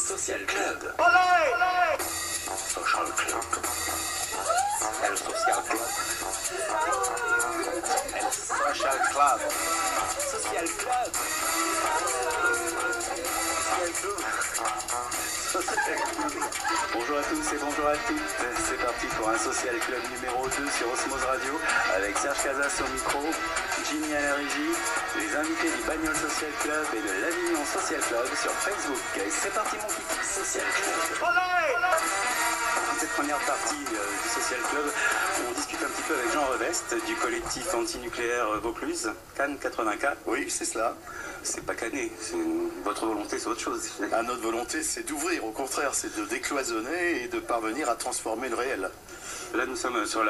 Social Club. Olé! Social Club. El Social Club. El Social Club. Social Club. Bonjour à tous et bonjour à toutes. C'est parti pour un Social Club numéro 2 sur Osmose Radio avec Serge Casas au micro, Jimmy à la régie, les invités du Bagnole Social Club et de l'Avignon Social Club sur Facebook. Et c'est parti mon kiki Social Club. Dans cette première partie du Social Club, on discute un petit peu avec Jean Revest du collectif antinucléaire Vaucluse, Cannes 84. Oui, c'est cela. C'est pas cané, votre volonté c'est autre chose. Ah, notre volonté c'est d'ouvrir, au contraire, c'est de décloisonner et de parvenir à transformer le réel. Là nous sommes sur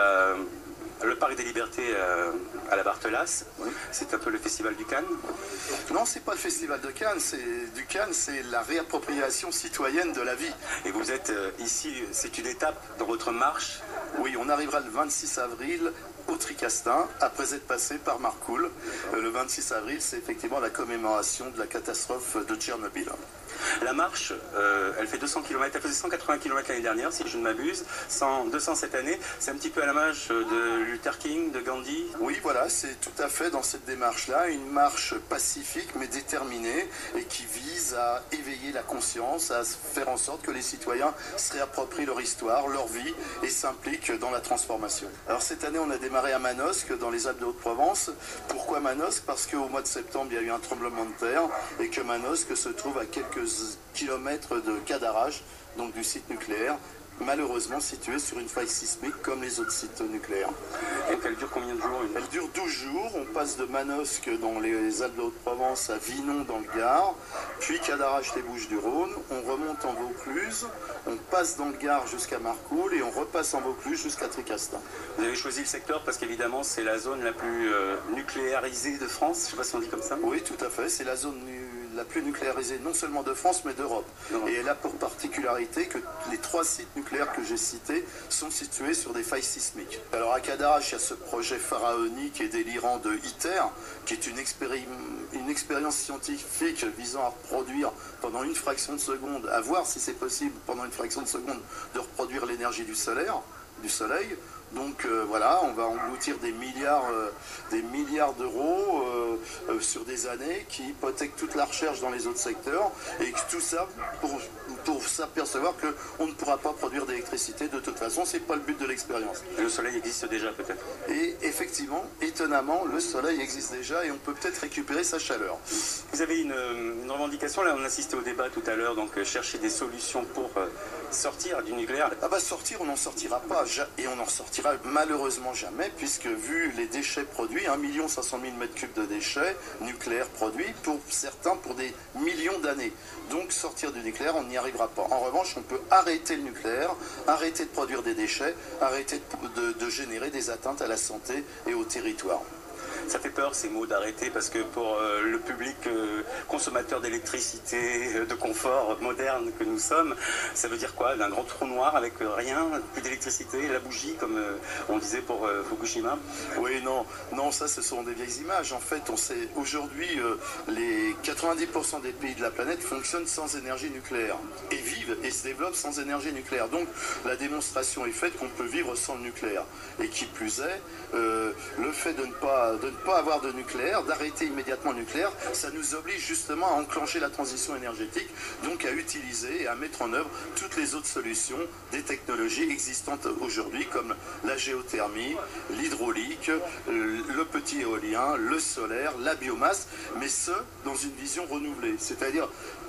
le Parc des Libertés à la Barthelasse. Oui. C'est un peu le festival du Cannes. Non, c'est pas le festival de Cannes, c'est la réappropriation citoyenne de la vie. Et vous êtes ici, c'est une étape dans votre marche. Oui, on arrivera le 26 avril au Tricastin, après être passé par Marcoule. Le 26 avril, c'est effectivement la commémoration de la catastrophe de Tchernobyl. La marche, elle fait 200 km, elle faisait 180 km l'année dernière, si je ne m'abuse, 200 cette année. C'est un petit peu à l'image de Luther King, de Gandhi. Oui, voilà, c'est tout à fait dans cette démarche-là, une marche pacifique mais déterminée et qui vise à éveiller la conscience, à faire en sorte que les citoyens se réapproprient leur histoire, leur vie et s'impliquent dans la transformation. Alors cette année, on a démarré à Manosque, dans les Alpes de Haute-Provence. Pourquoi Manosque? Parce qu'au mois de septembre, il y a eu un tremblement de terre et que Manosque se trouve à quelques kilomètres de Cadarache, donc du site nucléaire, malheureusement situé sur une faille sismique comme les autres sites nucléaires. Et elle dure combien de jours? Elle dure 12 jours, on passe de Manosque dans les Alpes de Haute-Provence à Vinon dans le Gard, puis Cadarache les Bouches-du-Rhône, on remonte en Vaucluse, on passe dans le Gard jusqu'à Marcoule et on repasse en Vaucluse jusqu'à Tricastin. Vous avez choisi le secteur parce qu'évidemment c'est la zone la plus nucléarisée de France, je ne sais pas si on dit comme ça. Oui, tout à fait, c'est la zone la plus nucléarisée non seulement de France mais d'Europe. Et elle a pour particularité que les 3 sites nucléaires que j'ai cités sont situés sur des failles sismiques. Alors à Cadarache, il y a ce projet pharaonique et délirant de ITER, qui est une expérience scientifique visant à reproduire pendant une fraction de seconde, à voir si c'est possible pendant une fraction de seconde de reproduire l'énergie du soleil. Donc voilà, on va engloutir des milliards d'euros sur des années qui hypothèquent toute la recherche dans les autres secteurs et tout ça pour s'apercevoir qu'on ne pourra pas produire d'électricité de toute façon, c'est pas le but de l'expérience. Le soleil existe déjà peut-être. Et effectivement, étonnamment, le soleil existe déjà et on peut peut-être récupérer sa chaleur. Vous avez une revendication, là on assistait au débat tout à l'heure, donc chercher des solutions pour sortir du nucléaire. Ah bah sortir, on n'en sortira pas, et on n'en sortira malheureusement jamais, puisque vu les déchets produits, 1 500 000 m3 de déchets nucléaires produits, pour certains pour des millions d'années. Donc sortir du nucléaire, on n'y arrivera pas. En revanche, on peut arrêter le nucléaire, arrêter de produire des déchets, arrêter de générer des atteintes à la santé et au territoire. Ça fait peur ces mots d'arrêter parce que pour le public consommateur d'électricité, de confort moderne que nous sommes, ça veut dire quoi? D'un grand trou noir avec rien, plus d'électricité, la bougie comme on disait pour Fukushima? Oui, non, ça ce sont des vieilles images. En fait, on sait aujourd'hui les 90% des pays de la planète fonctionnent sans énergie nucléaire et vivent et se développent sans énergie nucléaire. Donc la démonstration est faite qu'on peut vivre sans le nucléaire. Et qui plus est, le fait de ne pas avoir de nucléaire, d'arrêter immédiatement le nucléaire, ça nous oblige justement à enclencher la transition énergétique, donc à utiliser et à mettre en œuvre toutes les autres solutions des technologies existantes aujourd'hui, comme la géothermie, l'hydraulique, le petit éolien, le solaire, la biomasse, mais ce, dans une vision renouvelée. C'est-à-dire,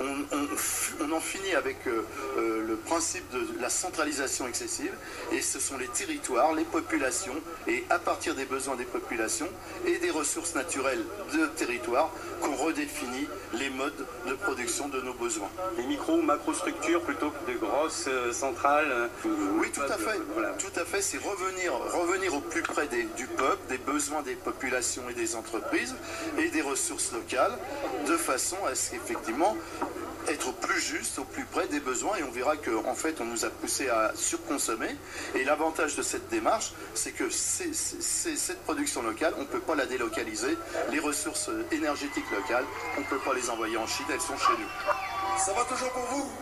on en finit avec le principe de la centralisation excessive, et ce sont les territoires, les populations, et à partir des besoins des populations, et des ressources naturelles de territoire qu'on redéfinit les modes de production de nos besoins. Les micro ou macrostructures plutôt que de grosses centrales. Oui, tout à fait. Voilà. Tout à fait, c'est revenir au plus près du peuple, des besoins des populations et des entreprises et des ressources locales, de façon à ce qu'effectivement être au plus juste, au plus près des besoins, et on verra qu'en fait on nous a poussé à surconsommer, et l'avantage de cette démarche c'est que cette production locale on ne peut pas la la délocaliser. Les ressources énergétiques locales, on ne peut pas les envoyer en Chine, elles sont chez nous. Ça va toujours pour vous?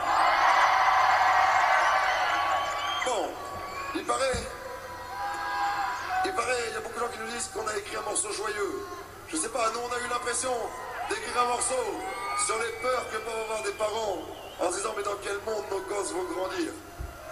Bon, il paraît, il y a beaucoup de gens qui nous disent qu'on a écrit un morceau joyeux. Je sais pas, nous on a eu l'impression d'écrire un morceau sur les peurs que peuvent avoir des parents en se disant mais dans quel monde nos gosses vont grandir?